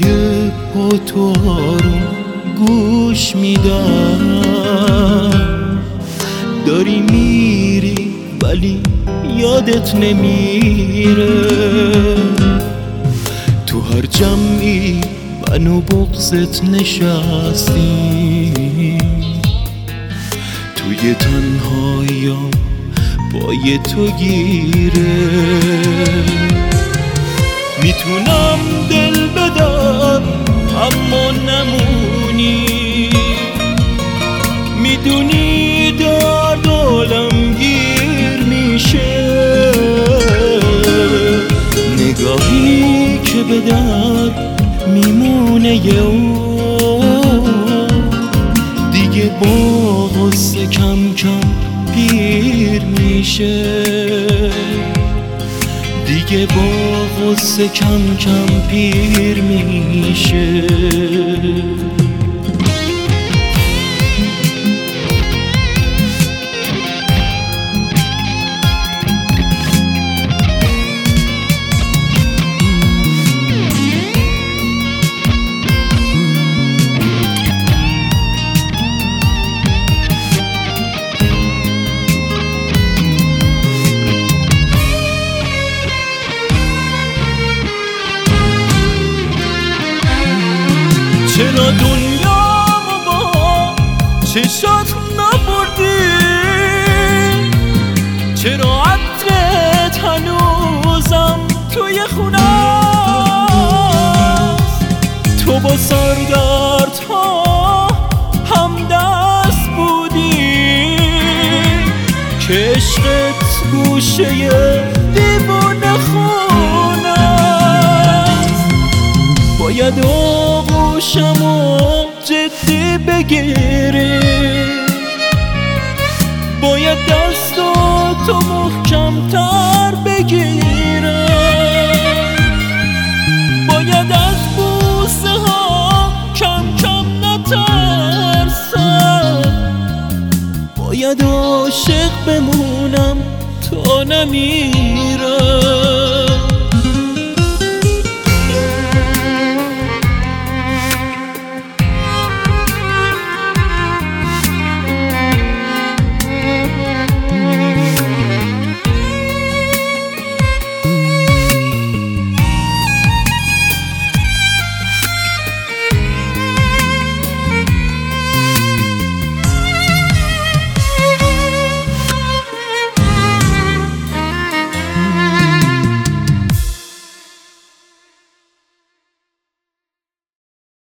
صدای پا تو آروم گوش میدم. داری میری ولی یادت نمیره، تو هر جمعی من و بغضت نشستیم، توی تنهاییام پای تو گیره. میتونم دل بدم اما نمونی، میدونی درد عالم گیر میشه. نگاهی که به درد میمونه دیگه با غصه کم کم پیر میشه، دیگه با غصه کم کم پیر میشه. چرا دنیامو با چشات نبردی؟ چرا عطرت هنوزم توی خونه‌ست؟ تو با سردردها همدست بودی که عشقت گوشه دیوونه خونه‌ست. باید آغوشمو جدی بگیری، باید دستاتو محکم‌تر بگیرم، باید از بوسه ها کم کم نترسم، باید عاشق بمونم تا نمیرم.